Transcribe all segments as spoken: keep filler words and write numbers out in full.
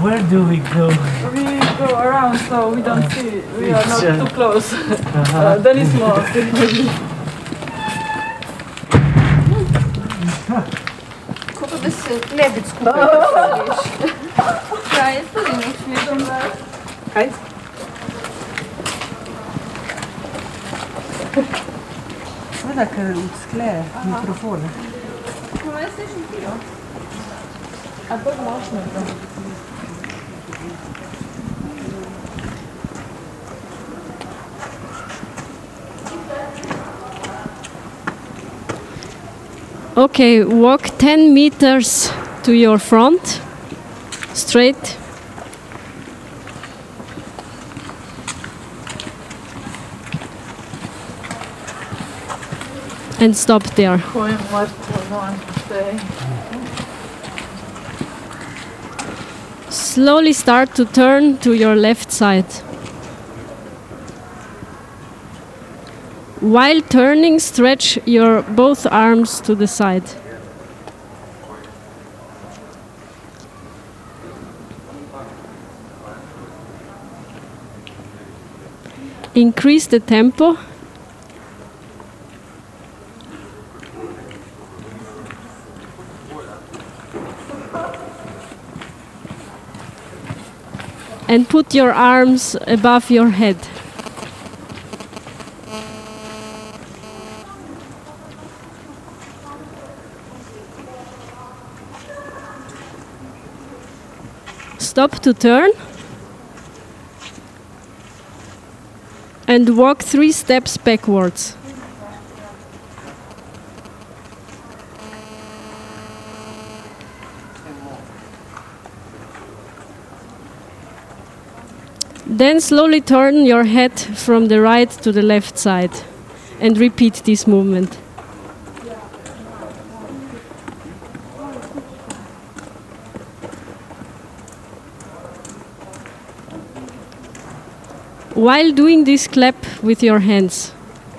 where do we go? We go around so we don't see, we are not It's, uh, too close. Uh-huh. Uh, then it's more. Kako da se ne bi skupaj postaviš. Ja, jaz tudi nič vidim. Kaj? Seveda, ker skleje mikrofone. No, jaz slišim pijo. A bolj močno je to. Okay, walk ten meters to your front, straight. And stop there. Going what we want to say. Slowly start to turn to your left side. While turning, stretch your both arms to the side. Increase the tempo. And put your arms above your head. Stop to turn. And walk three steps backwards. Then slowly turn your head from the right to the left side and repeat this movement. While doing this, clap with your hands.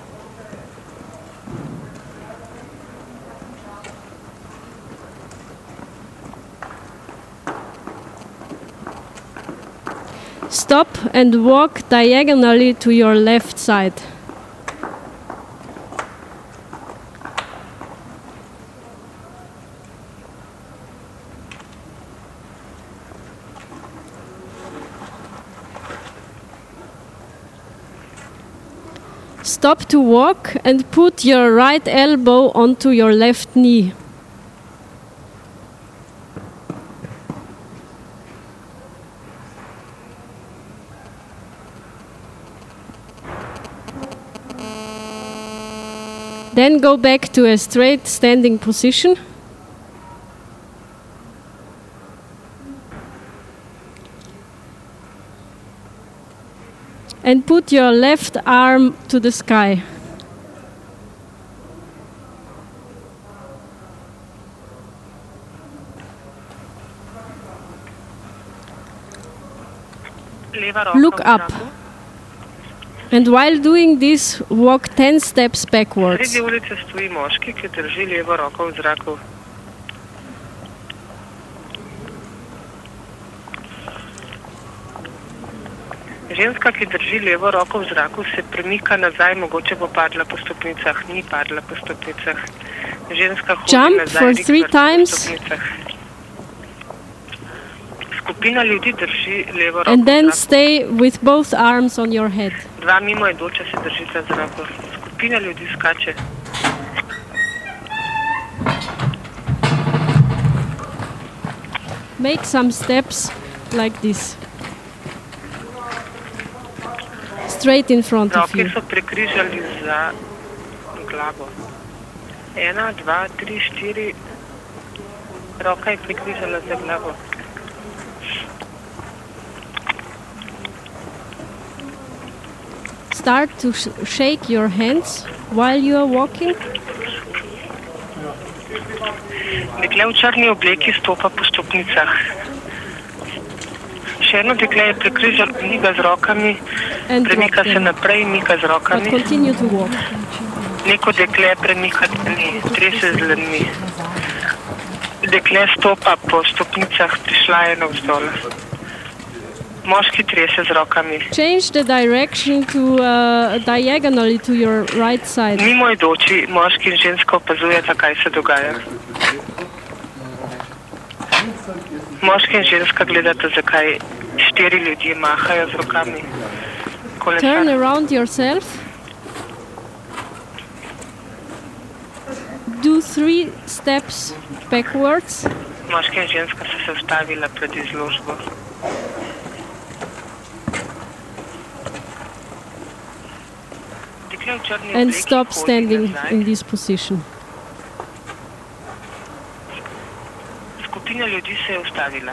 Stop and walk diagonally to your left side. Stop to walk and put your right elbow onto your left knee. Then go back to a straight standing position. And put your left arm to the sky. Look up. And while doing this, walk ten steps backwards. Sredi ulice stoji moški, ki drži levo roko v zraku. Ženska, ki drži levo roko v zraku, se premika nazaj, mogoče bo padla po stopnicah, ni padla po stopnicah. Ženska hodi Jump nazaj, for three rikver po times. stopnicah. Skupina ljudi drži levo roko And then v zraku. stay with both arms on your head. Dva mimoidoča se držita za roko. Skupina ljudi skače. Make some steps like this. Straight in front of Roke you. so prekrižali za glavo. Ena, dva, tri, štiri. Roka je prekrižala za glavo. Start to sh- shake your hands while you are walking. Dekle v črni obleki stopa po stopnicah. Še eno dekle je prekrižalo, miga z rokami, And premika drop se them. naprej, mika z But rokami. continue to walk. Neko dekle premika dlani, trese z dlanmi. Dekle stopa po stopnicah, prišla je navzdol. Moški trese z rokami. Change the direction to uh, diagonally to your right side. Mimoidoči moški in ženska opazujeta, kaj se dogaja. Moški in ženska gledata, zakaj štiri ljudje mahajo z rokami. Kolesar. Turn around yourself. Do three steps backwards. Moški in ženska so se ustavila pred izložbo. And stop standing in this position. Skupina ljudi se je ustavila.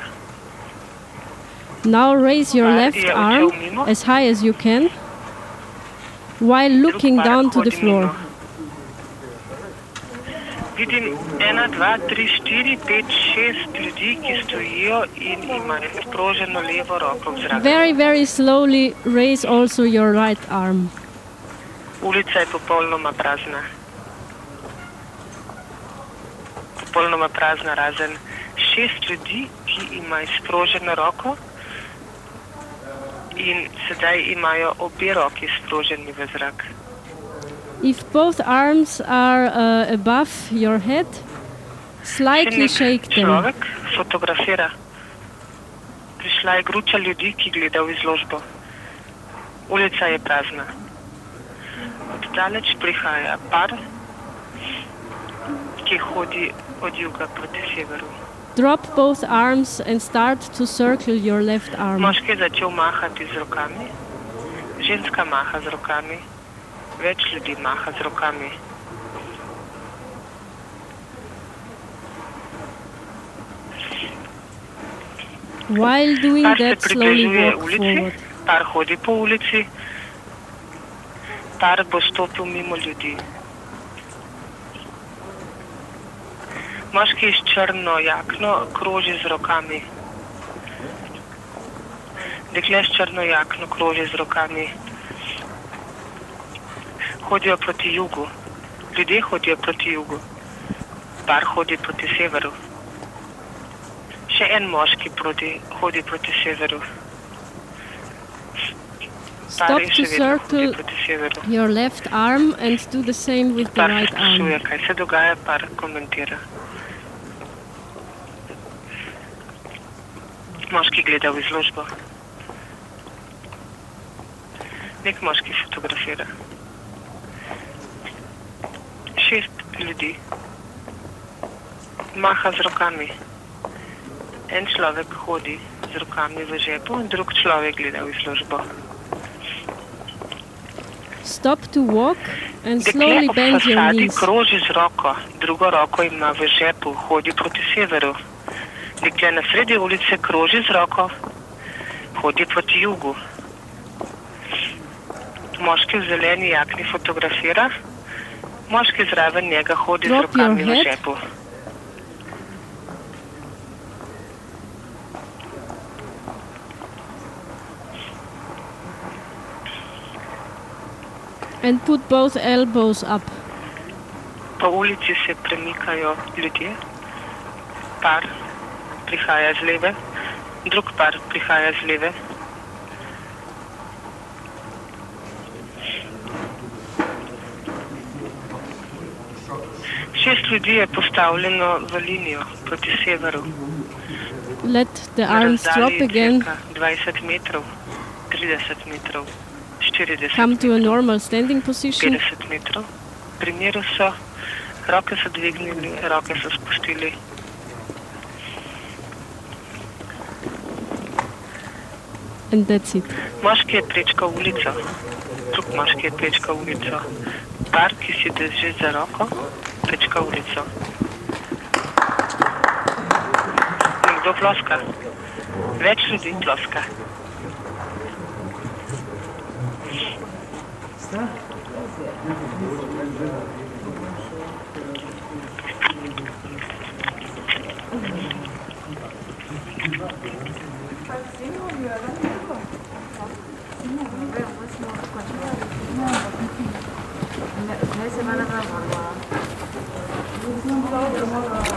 Now raise your left arm as high as you can while looking down to the floor. Vidim ena, dva, tri, štiri, pet, šest ljudi, ki stojijo in imajo sproženo levo roko v zraku. Very, very slowly raise also your right arm. Ulica je popolnoma prazna. Popolnoma prazna, razen šest ljudi, ki imajo sproženo roko in sedaj imajo obe roki sproženi v zrak. If both arms are uh, above your head, slightly shake them. Človek fotografira. Prišla je gruča ljudi, ki gleda v izložbo. Ulica je prazna. Od daleč prihaja par, ki hodi od juga proti severu. Drop both arms and start to circle your left arm. Moški je začel mahati z rokami, ženska maha z rokami, več ljudi maha z rokami. While doing Par that, se slowly približuje walk ulici, forward. par hodi po ulici, par bo stopil mimo ljudi. Moški s črno jakno kroži z rokami. Dekle s črno jakno kroži z rokami. Hodijo proti jugu. Ljudje hodijo proti jugu. Par hodi proti severu. Še en moški proti, hodi proti severu. Stop to circle your left arm and do the same with the Par right se sprašuje, arm. kaj se dogaja, par komentira. Moški gleda v izložbo. Nek moški fotografira. Šest ljudi. Maha z rokami. En človek hodi z rokami v žepu, drug človek gleda v izložbo. Stop to walk and Dekle slowly ob bend your fasadi knees. kroži z roko, drugo roko ima v žepu, hodi proti severu. Dekle na sredi ulice kroži z roko, hodi proti jugu. Moški v zeleni jakni fotografira, moški zraven njega hodi Drop z rokami your v head. žepu. And put both elbows up. Po ulici se premikajo ljudje. Par prihaja z leve, drug par prihaja z leve. Šest ljudi je postavljeno v linijo proti severu. Let the Na arms drop razdalji again. cirka dvajset metrov, trideset metrov, štirideset Come to a metrov, normal standing position. petdeset metrov. Pri miru so, roke so dvignili, roke so spustili. And that's it. Moški je prečkal ulico, drug moški je prečkal ulico. Par, ki si drži za roko, prečka ulico. Nekdo ploska. Več ljudi ploska. Ne, se mana na